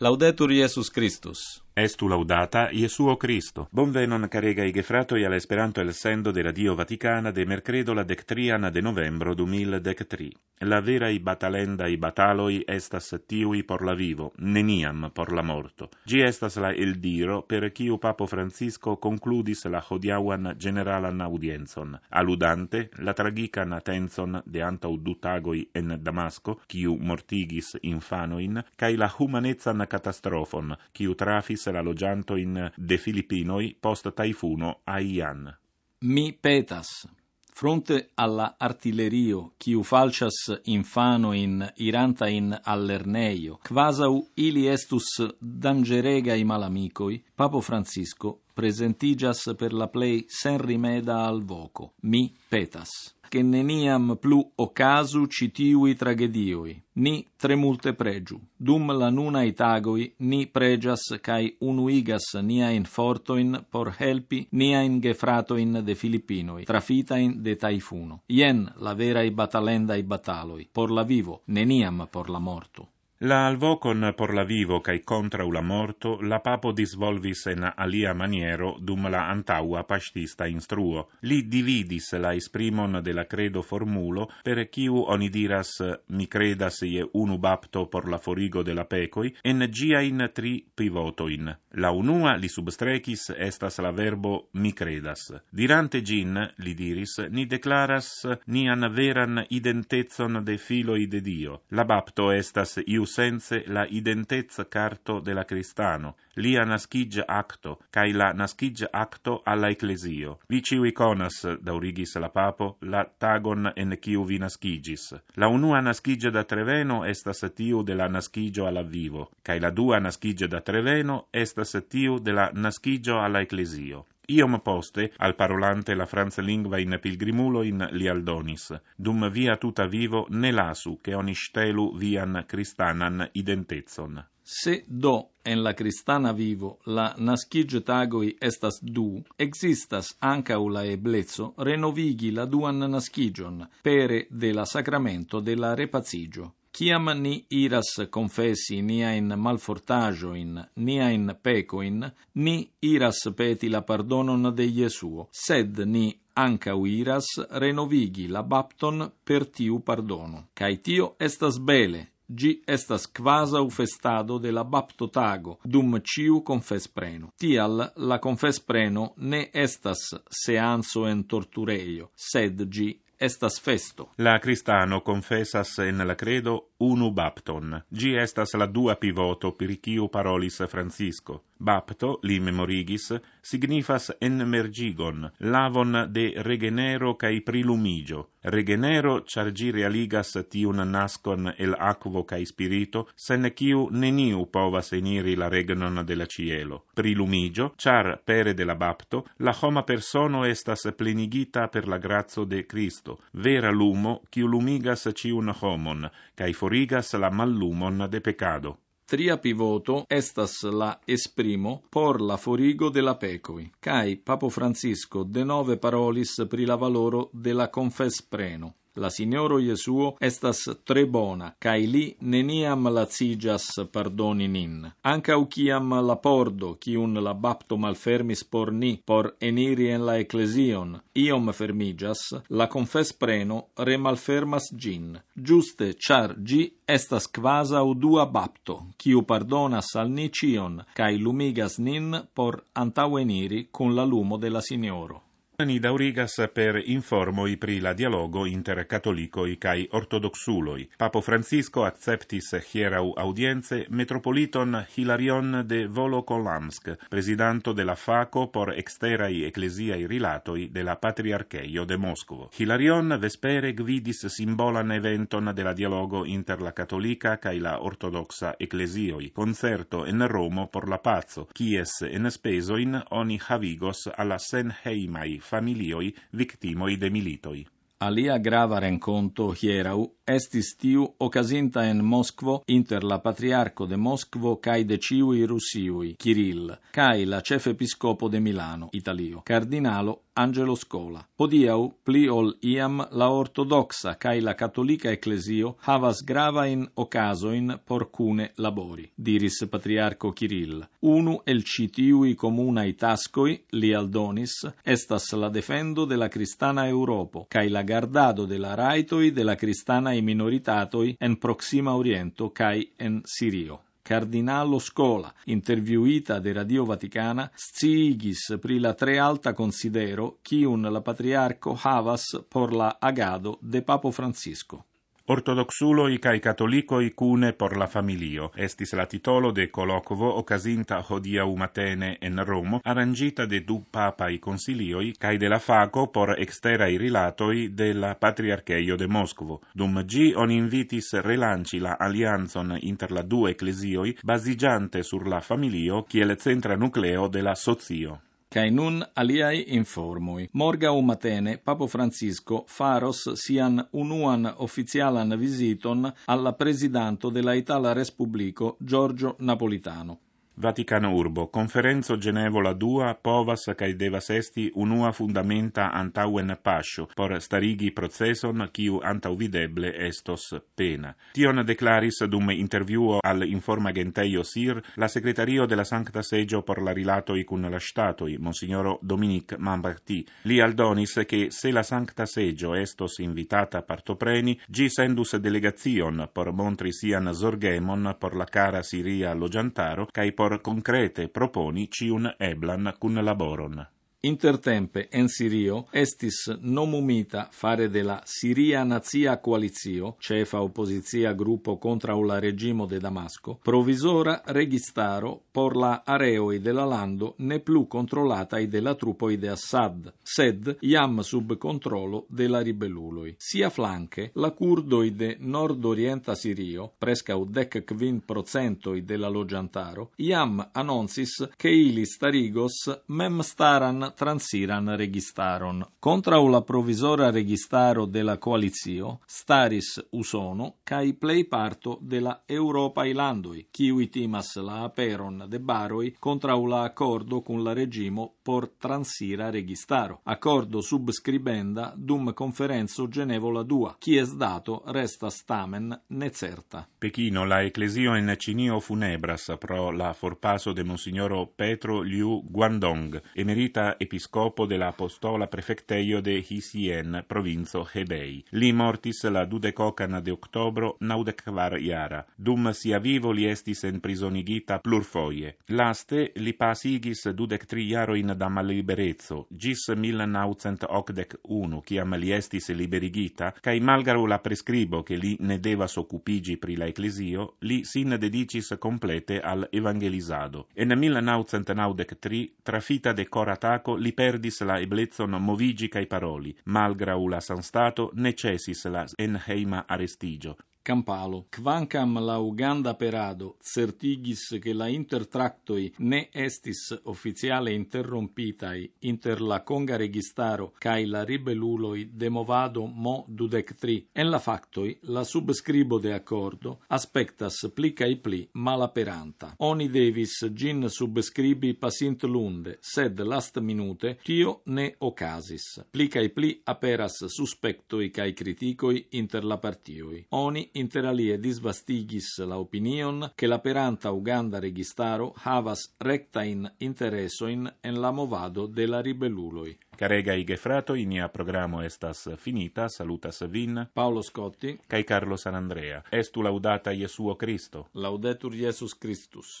Laudetur Iesus Christus. Estu laudata Iesuo Cristo. Bonvenon caregai gefratoi al Esperanto el sendo de Radio Vaticana de mercredo la dectrian de novembro 2013. La verai batalendai bataloi estas tiui por la vivo, neniam por la morto. Gi estas la el diro per quiu Papo Francisco concludis la hodiauan generalan audienzon, aludante la tragican atenzon de antau du tagoi en Damasco, quiu mortigis infanoin, cae la humanezan catastrofon, quiu trafis la logiantoin de Filippinoi post taifuno Haiyan. Mi petas. Fronte alla artillerio, quiu falcias infanoin irantain all'erneio, quasau ili estus dangeregai malamicoi, Papo Francisco presentigas per la plei sen rimeda al voco. Mi petas. Che neniam plu occasu citiui tragedioi, ni tremulte pregiu. Dum la nunai tagoi, ni pregias cae unuigas niain fortoin por helpi niain gefratoin de Filippinoi, trafitain de taifuno. Ien la verai batalendai bataloi, por la vivo, neniam por la morto. La alvocon por la vivo cae contrau la morto la papo disvolvis en alia maniero dum la antaua pastista instruo. Li dividis la esprimon de la credo formulo per quiu oni diras mi credas ie unu bapto por la forigo de la pecoi en giain tri pivotoin. La unua li substrecis estas la verbo mi credas. Dirante gin, li diris, ni declaras nian veran identezon de filoi de Dio. La bapto estas sense la identezza carto de la cristano, lia nascige acto, cae la nascige acto alla ecclesio. Vi ciui conas, daurigis la papo, la tagon en quiu vi nascigis. La unua nascige da treveno estas tiu de la nascigio alla vivo, cae la dua nascige da treveno estas tiu de la nascigio alla ecclesio. Iom poste, al parolante la franzlingva in pilgrimulo in li aldonis, dum via tuta vivo ne lasu che oni stelu vian cristanan identezon. Se do en la cristana vivo la nascige tagoi estas du, existas ancau la eblezzo renovigi la duan nascigion, pere de la sacramento de la repazigio. Ciam ni iras confessi niain malfortagioin, niain pecoin, ni iras peti la pardonon de Iesuo, sed ni ancau iras renovigi la bapton per tiu pardono. Cae tio estas bele, gi estas quasau festado de la baptotago, dum ciu confes preno. Tial la confes preno ne estas seanzo en tortureio, sed gi estas festo. La cristano confessas en la credo unu bapton. Gi estas la dua pivoto per quiu parolis Francisco. Bapto, li memorigis, signifas enmergigon, lavon de regenero cae prilumigio. Regenero, char gi realigas tiun nascon el aquo cae spirito, sen quiu neniu povas eniri la regnon de la cielo. Prilumigio, char pere de la bapto, la homa persono estas plenigita per la grazio de Cristo, vera lumo, quiu lumigas ciun homon, cae forigas la mallumon de pecado. Tria pivoto estas la esprimo por la forigo de la pecoi, cae Papo Francisco denove parolis pri la valoro de la confes preno. La Signoro Iesuo estas tre bona, cae li neniam lacigas pardoni nin. Ancau ciam la pordo, cium la bapto malfermis por ni, por eniri en la ecclesion, iom fermigas, la confes preno remalfermas gin. Giuste, char gi estas quasau dua bapto, ciu pardonas al ni cion, cae lumigas nin por antaueniri cun la lumo de la Signoro. Ni daurigas per informoi pri la dialogo inter catolicoi cae ortodoxuloi. Papo Francisco acceptis hierau audienze metropoliton Hilarion de Volokolamsk, presidanto de la faco por exterai ecclesiai rilatoi de la Patriarcheio de Moscovo. Hilarion vespere gvidis simbolan eventon de la dialogo inter la catolica cae la ortodoxa ecclesioi, concerto en Romo por la pazzo, quies en spesoin oni havigos alla senheimai familioi victimoi de militoi. Alia grava renconto hierau estis tiu okazinta en Moskvo inter la patriarco de Moskvo kaj de ĉiuj rusiuj, Kirill, kaj la ĉefepiskopo de Milano, Italio, kardinalo Angelo Scola. Hodiaŭ pli ol iam la ortodoxa kaj la katolika eklezio havas gravajn okazojn por kune labori, diris patriarko Kirill. Unu el ĉi tiuj komunaj taskoj, li aldonis, estas la defendo de la kristana Eŭropo kaj la gardado de la rajtoj de la kristanaj minoritatoj en Proksima Oriento kaj en Sirio. Kardinalo Scola, intervjuita de Radio Vaticana, sciigis pri la tre alta considero kiun la patriarco havas por la agado de Papo Francisco. Ortodoxuloi cae catolicoi cune por la familio estis la titolo de colloquo ocasinta hodiaŭ matene en Romo, arrangita de du papai consilioi cae de la faco por exterai rilatoi de la Patriarcheio de Moskvo. Dum gi on invitis relanci la alianzon inter la du ecclesioi, basigiante sur la familio kiel centra nucleo de la socio. Kai nun aliai informoi. Morgaŭ matene Papo Francisco faros sian unuan oficialan visiton alla presidanto de la Itala Respubliko Giorgio Napolitano. Vaticano urbo, conferenzo Genevola II povas cae devas esti unua fundamenta antaŭen paŝo por starigi proceson kiu antaŭvideble estos pena. Tion deklaris dum intervjuo al informagentejo SIR la sekretario de la Sankta Seĝo por la rilatoj kun la ŝtatoj, Monsignoro Dominique Mambarti. Li aldonis ke se la Sankta Seĝo estos invitata partopreni, ĝi sendus delegacion por montri sian zorgemon por la kara siria loĝantaro kaj por concrete proponi ciun eblan kunlaboron. Intertempe en Sirio estis nomumita fare de la Siria Nazia Coalizio, cefa opozizia gruppo contra la regimo de Damasco, provisora registaro por la areoi de la lando ne plu controllatai de la truppoi de Assad, sed iam sub controllo de la ribelluloi. Sia flanque, la curdoi de nord-orienta Sirio, prescau 15% de la loĝantaro, iam annoncis che ili starigos mem staran transiran registaron. Contrau la provisora registaro de la coalizio staris Usono cae plei parto de la Europai landoi, kiui timas la aperon de baroi contrau la accordo cun la regimo por transira registaro. Accordo subscribenda dum conferenzo Genevola II, kies dato restas tamen necerta. Pechino, la ecclesio in Cinio funebras pro la forpaso de Monsignoro Petro Liu Guangdong, emerita episcopo de la apostola prefecteio de Hisien, provinco Hebei. Li mortis la 20 de oktobro 94 jara. Dum sia vivo li estis enprisonigita plurfoje. Laste li pasigis 23 jarojn da mallibereco, gis 1981, kiam li estis liberigita, kaj malgraŭ la prescribo che li ne devas occupigi pri la ecclesio, li sin dedicis complete al evangelizado. En 1993, trafita de corataco, li perdis la eblezon movigi kaj paroli, malgraŭ la sanstato necesis la enheima arestigio. Campalo, quancam la Uganda perado certigis che la intertractoi ne estis officiale interrompitai inter la Conga registaro cae la ribelluloi de movado Mo 23, en la factoi la subscribo de accordo aspectas pli cae pli malaperanta. Oni devis gin subscribi pasint lunde, sed last minute tio ne ocasis. Pli cae pli aperas suspectoi cae criticoi inter la partioi. Oni inter alie disvastigis la opinion che la peranta Uganda registaro havas rectain interesoin en la movado de la ribelluloi. Caregai gefratoi, nia programo estas finita, salutas vin, Paolo Scotti, kai Carlo Sanandrea. Estu laudata Jesuo Cristo. Laudetur Jesus Christus.